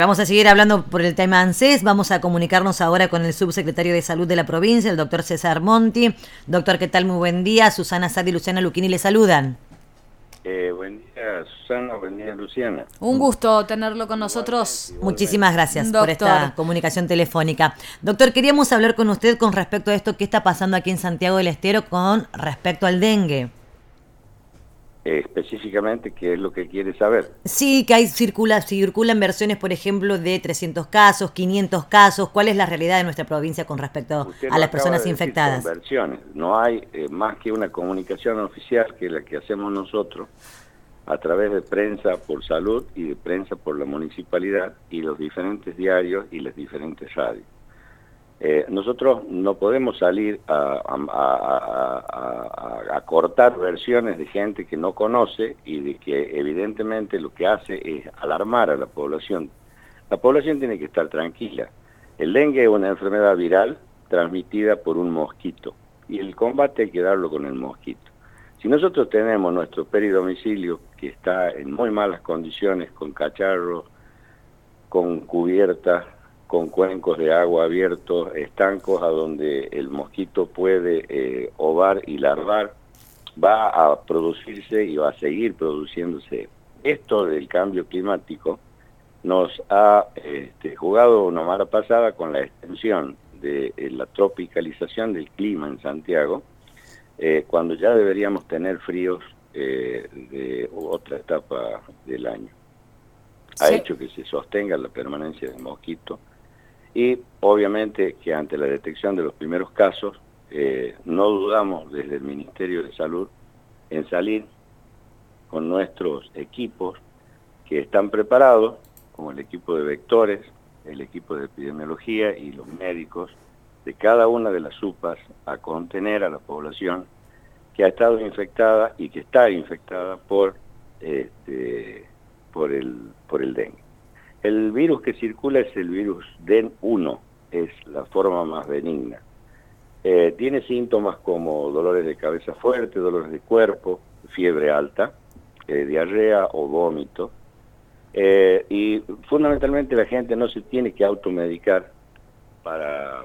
Vamos a seguir hablando por el tema ANSES. Vamos a comunicarnos ahora con el subsecretario de Salud de la provincia, el doctor César Monti. Doctor, ¿qué tal? Muy buen día. Susana Sadi y Luciana Luchini le saludan. Buen día, Susana. Buen día, Luciana. Un gusto tenerlo con nosotros. Igualmente. Muchísimas gracias por Doctor. esta comunicación telefónica. Doctor, queríamos hablar con usted con respecto a esto que está pasando aquí en Santiago del Estero con respecto al dengue. Específicamente, ¿qué es lo que quiere saber? Sí, que circulan versiones, por ejemplo, de 300 casos, 500 casos. ¿Cuál es la realidad de nuestra provincia con respecto Usted a lo las acaba personas de decir, infectadas? son versiones. No hay más que una comunicación oficial que la que hacemos nosotros a través de prensa por salud y de prensa por la municipalidad y los diferentes diarios y las diferentes radios. Nosotros no podemos salir a cortar versiones de gente que no conoce y de que evidentemente lo que hace es alarmar a la población. La población tiene que estar tranquila. El dengue es una enfermedad viral transmitida por un mosquito y el combate hay que darlo con el mosquito. Si nosotros tenemos nuestro peridomicilio que está en muy malas condiciones, con cacharros, con cubiertas, con cuencos de agua abiertos, estancos a donde el mosquito puede ovar y larvar, va a producirse y va a seguir produciéndose. Esto del cambio climático nos ha jugado una mala pasada con la extensión de la tropicalización del clima en Santiago, cuando ya deberíamos tener fríos de otra etapa del año. Ha Sí. hecho que se sostenga la permanencia del mosquito. Y obviamente que ante la detección de los primeros casos, no dudamos desde el Ministerio de Salud en salir con nuestros equipos que están preparados, como el equipo de vectores, el equipo de epidemiología y los médicos de cada una de las UPAs a contener a la población que ha estado infectada y que está infectada por el dengue. El virus que circula es el virus DEN1, es la forma más benigna. Tiene síntomas como dolores de cabeza fuerte, dolores de cuerpo, fiebre alta, diarrea o vómito. Y fundamentalmente la gente no se tiene que automedicar para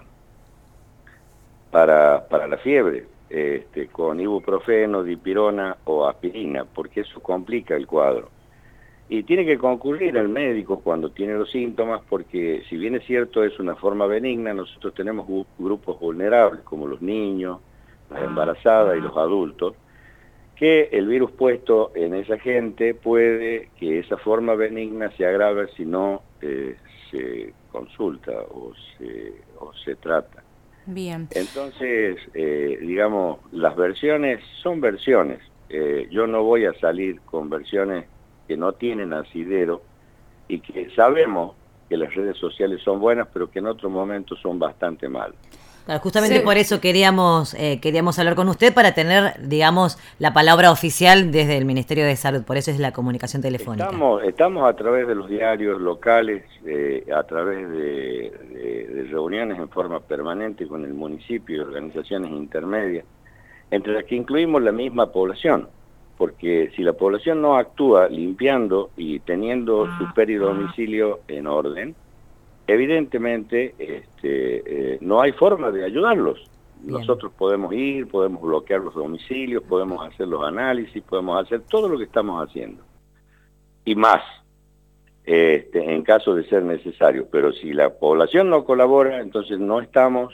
la fiebre, con ibuprofeno, dipirona o aspirina, porque eso complica el cuadro. Y tiene que concurrir al médico cuando tiene los síntomas, porque si bien es cierto es una forma benigna, nosotros tenemos grupos vulnerables, como los niños, las embarazadas y los adultos, que el virus puesto en esa gente puede que esa forma benigna se agrave si no se consulta o se trata. Bien. Entonces, digamos, las versiones son versiones. Yo no voy a salir con versiones que no tienen asidero y que sabemos que las redes sociales son buenas, pero que en otros momentos son bastante malas. Claro, justamente Sí. por eso queríamos hablar con usted para tener, digamos, la palabra oficial desde el Ministerio de Salud. Por eso es la comunicación telefónica. Estamos a través de los diarios locales, a través de reuniones en forma permanente con el municipio y organizaciones intermedias, entre las que incluimos la misma población. Porque si la población no actúa limpiando y teniendo su peridomicilio en orden, evidentemente no hay forma de ayudarlos. Bien. Nosotros podemos ir, podemos bloquear los domicilios, podemos hacer los análisis, podemos hacer todo lo que estamos haciendo. Y más, en caso de ser necesario. Pero si la población no colabora, entonces no estamos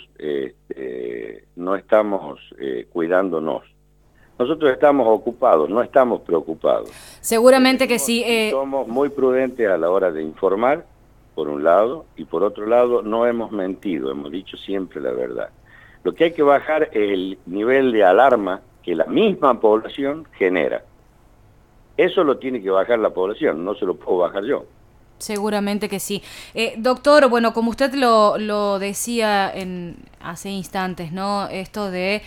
cuidándonos. Nosotros estamos ocupados, no estamos preocupados. Seguramente que sí. Somos muy prudentes a la hora de informar, por un lado, y por otro lado no hemos mentido, hemos dicho siempre la verdad. Lo que hay que bajar es el nivel de alarma que la misma población genera. Eso lo tiene que bajar la población, no se lo puedo bajar yo. Seguramente que sí. Doctor, bueno, como usted lo decía hace instantes, ¿no? Esto de,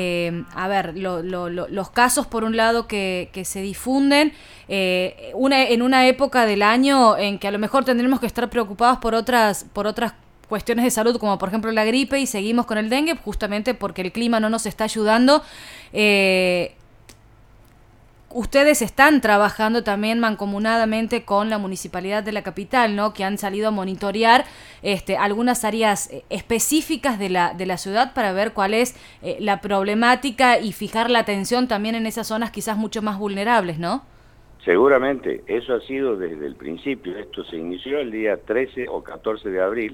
los casos, por un lado, que se difunden en una época del año en que a lo mejor tendremos que estar preocupados por otras cuestiones de salud, como por ejemplo la gripe, y seguimos con el dengue, justamente porque el clima no nos está ayudando. ustedes están trabajando también mancomunadamente con la Municipalidad de la capital, ¿no? Que han salido a monitorear algunas áreas específicas de la ciudad para ver cuál es la problemática y fijar la atención también en esas zonas quizás mucho más vulnerables, ¿no? Seguramente, eso ha sido desde el principio. Esto se inició el día 13 o 14 de abril,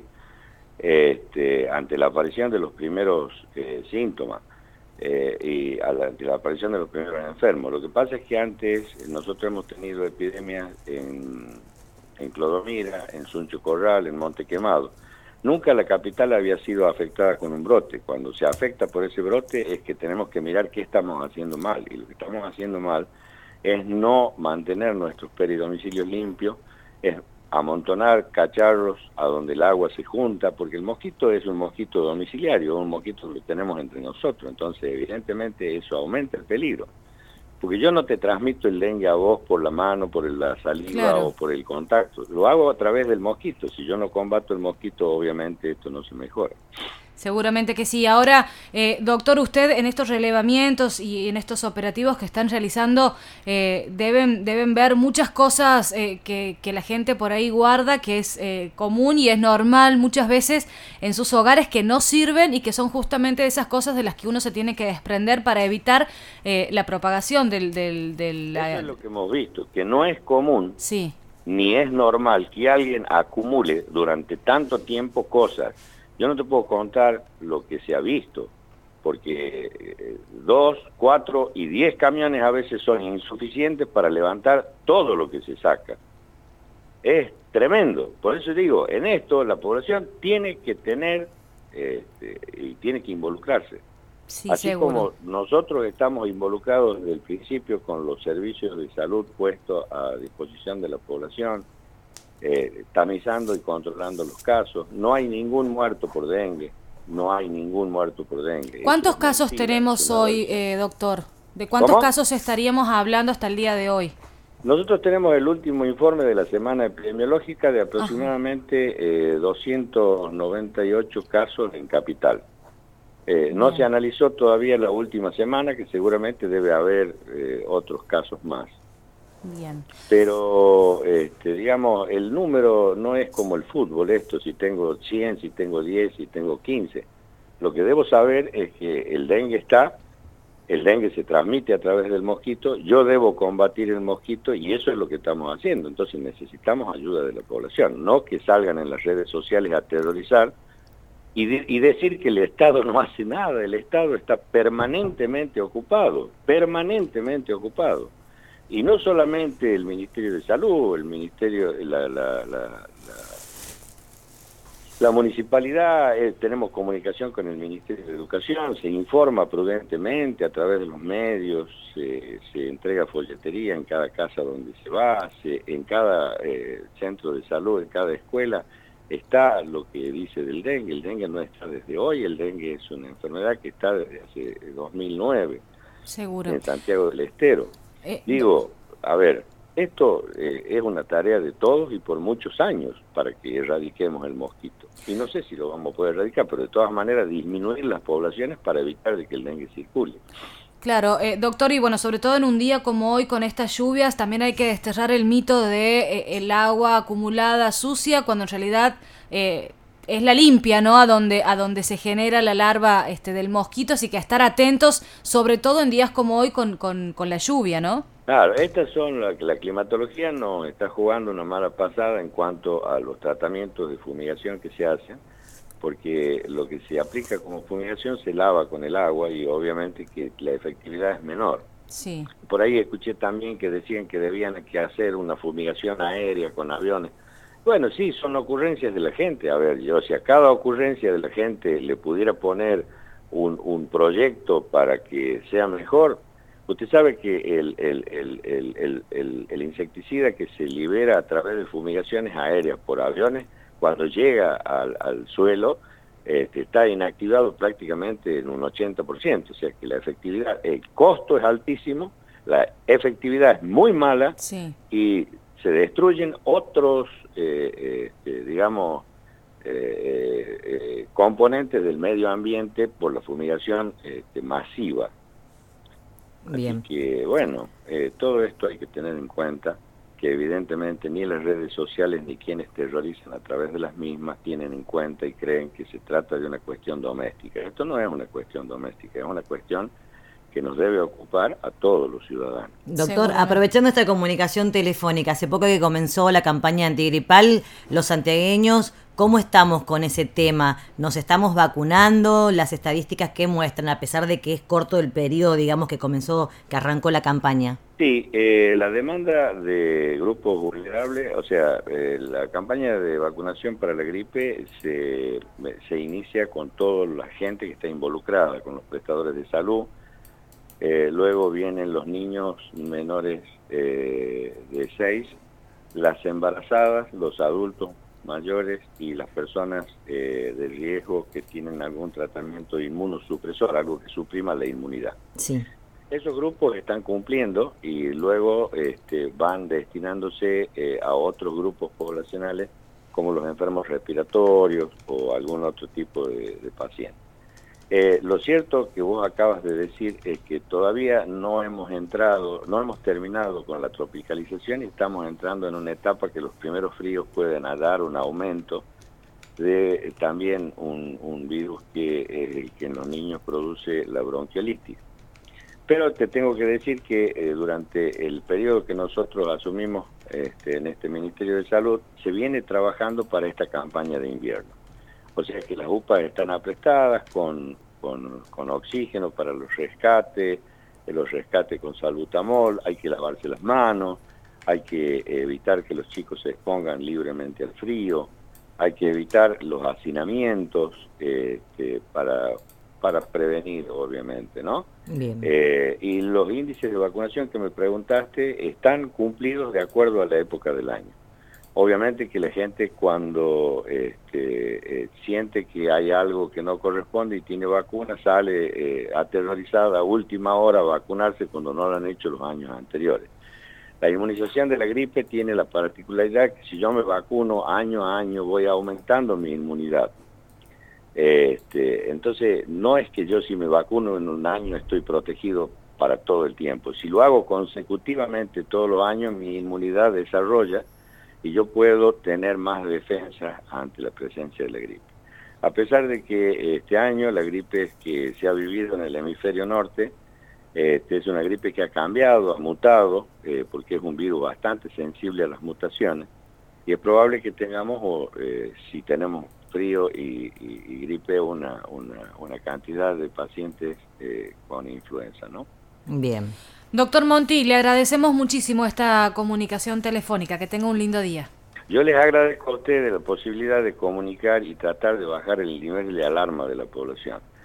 ante la aparición de los primeros síntomas. Y ante la aparición de los primeros enfermos. Lo que pasa es que antes nosotros hemos tenido epidemias en Clodomira, en Suncho Corral, en Monte Quemado. Nunca la capital había sido afectada con un brote. Cuando se afecta por ese brote es que tenemos que mirar qué estamos haciendo mal. Y lo que estamos haciendo mal es no mantener nuestros peridomicilios limpios, es amontonar cacharros a donde el agua se junta, porque el mosquito es un mosquito domiciliario, un mosquito que tenemos entre nosotros, entonces evidentemente eso aumenta el peligro, porque yo no te transmito el dengue a vos por la mano, por la saliva, claro, o por el contacto, lo hago a través del mosquito. Si yo no combato el mosquito, obviamente esto no se mejora. Seguramente que sí. Ahora, doctor, usted en estos relevamientos y en estos operativos que están realizando deben ver muchas cosas que la gente por ahí guarda, que es común y es normal muchas veces en sus hogares, que no sirven y que son justamente esas cosas de las que uno se tiene que desprender para evitar la propagación del Eso es lo que hemos visto, que no es común, sí, ni es normal que alguien acumule durante tanto tiempo cosas. Yo no te puedo contar lo que se ha visto, porque 2, 4 y 10 camiones a veces son insuficientes para levantar todo lo que se saca. Es tremendo. Por eso digo, en esto la población tiene que tener y tiene que involucrarse. Sí, así seguro. Como nosotros estamos involucrados desde el principio con los servicios de salud puestos a disposición de la población, tamizando y controlando los casos. No hay ningún muerto por dengue, no hay ningún muerto por dengue. ¿Cuántos casos tenemos hoy, doctor? ¿De cuántos casos estaríamos hablando hasta el día de hoy? Nosotros tenemos el último informe de la semana epidemiológica de aproximadamente 298 casos en capital. No se analizó todavía la última semana, que seguramente debe haber otros casos más. Bien. Pero, digamos, el número no es como el fútbol, si tengo 100, si tengo 10, si tengo 15. Lo que debo saber es que el dengue está, el dengue se transmite a través del mosquito, yo debo combatir el mosquito y eso es lo que estamos haciendo. Entonces necesitamos ayuda de la población, no que salgan en las redes sociales a aterrorizar y decir que el Estado no hace nada. El Estado está permanentemente ocupado, Y no solamente el Ministerio de Salud, el Ministerio, la municipalidad, tenemos comunicación con el Ministerio de Educación, se informa prudentemente a través de los medios, se entrega folletería en cada casa donde se va, en cada centro de salud, en cada escuela, está lo que dice del dengue. El dengue no está desde hoy, el dengue es una enfermedad que está desde hace 2009. Seguro. En Santiago del Estero. Digo, a ver, esto es una tarea de todos y por muchos años para que erradiquemos el mosquito. Y no sé si lo vamos a poder erradicar, pero de todas maneras disminuir las poblaciones para evitar de que el dengue circule. Claro, doctor, y bueno, sobre todo en un día como hoy con estas lluvias, también hay que desterrar el mito de el agua acumulada sucia, cuando en realidad es la limpia, ¿no? A donde se genera la larva del mosquito, así que a estar atentos, sobre todo en días como hoy con la lluvia, ¿no? Claro, estas son la climatología nos está jugando una mala pasada en cuanto a los tratamientos de fumigación que se hacen, porque lo que se aplica como fumigación se lava con el agua y obviamente que la efectividad es menor. Sí. Por ahí escuché también que decían que debían hacer una fumigación aérea con aviones. Bueno, sí, son ocurrencias de la gente. A ver, yo si a cada ocurrencia de la gente le pudiera poner un proyecto para que sea mejor, usted sabe que el insecticida que se libera a través de fumigaciones aéreas por aviones, cuando llega al suelo, está inactivado prácticamente en un 80%, o sea que la efectividad, el costo es altísimo, la efectividad es muy mala, sí, y se destruyen otros, digamos, componentes del medio ambiente por la fumigación masiva. Bien. Así que, bueno, todo esto hay que tener en cuenta, que evidentemente ni las redes sociales ni quienes terrorizan a través de las mismas tienen en cuenta y creen que se trata de una cuestión doméstica. Esto no es una cuestión doméstica, es una cuestión que nos debe ocupar a todos los ciudadanos. Doctor, aprovechando esta comunicación telefónica, hace poco que comenzó la campaña antigripal, los santiagueños, ¿cómo estamos con ese tema? ¿Nos estamos vacunando? ¿Las estadísticas qué muestran, a pesar de que es corto el periodo, digamos, que arrancó la campaña? Sí, la demanda de grupos vulnerables, o sea, la campaña de vacunación para la gripe se inicia con toda la gente que está involucrada, con los prestadores de salud. Luego vienen los niños menores de 6, las embarazadas, los adultos mayores y las personas de riesgo que tienen algún tratamiento inmunosupresor, algo que suprima la inmunidad. Sí. Esos grupos están cumpliendo y luego van destinándose a otros grupos poblacionales como los enfermos respiratorios o algún otro tipo de pacientes. Lo cierto que vos acabas de decir es que todavía no hemos terminado con la tropicalización y estamos entrando en una etapa que los primeros fríos pueden dar un aumento de también un virus que es el que en los niños produce la bronquiolitis. Pero te tengo que decir que durante el periodo que nosotros asumimos en este Ministerio de Salud, se viene trabajando para esta campaña de invierno. O sea que las UPAs están aprestadas con oxígeno para los rescates con salbutamol, hay que lavarse las manos, hay que evitar que los chicos se expongan libremente al frío, hay que evitar los hacinamientos para prevenir, obviamente, ¿no? Bien. Y los índices de vacunación que me preguntaste están cumplidos de acuerdo a la época del año. Obviamente que la gente cuando siente que hay algo que no corresponde y tiene vacuna, sale aterrorizada a última hora a vacunarse cuando no lo han hecho los años anteriores. La inmunización de la gripe tiene la particularidad que si yo me vacuno año a año voy aumentando mi inmunidad. Entonces no es que yo si me vacuno en un año estoy protegido para todo el tiempo. Si lo hago consecutivamente todos los años, mi inmunidad desarrolla y yo puedo tener más defensa ante la presencia de la gripe. A pesar de que este año la gripe que se ha vivido en el hemisferio norte es una gripe que ha cambiado, ha mutado, porque es un virus bastante sensible a las mutaciones, y es probable que tengamos, si tenemos frío y gripe, una cantidad de pacientes con influenza, ¿no? Bien. Doctor Monti, le agradecemos muchísimo esta comunicación telefónica. Que tenga un lindo día. Yo les agradezco a ustedes la posibilidad de comunicar y tratar de bajar el nivel de alarma de la población.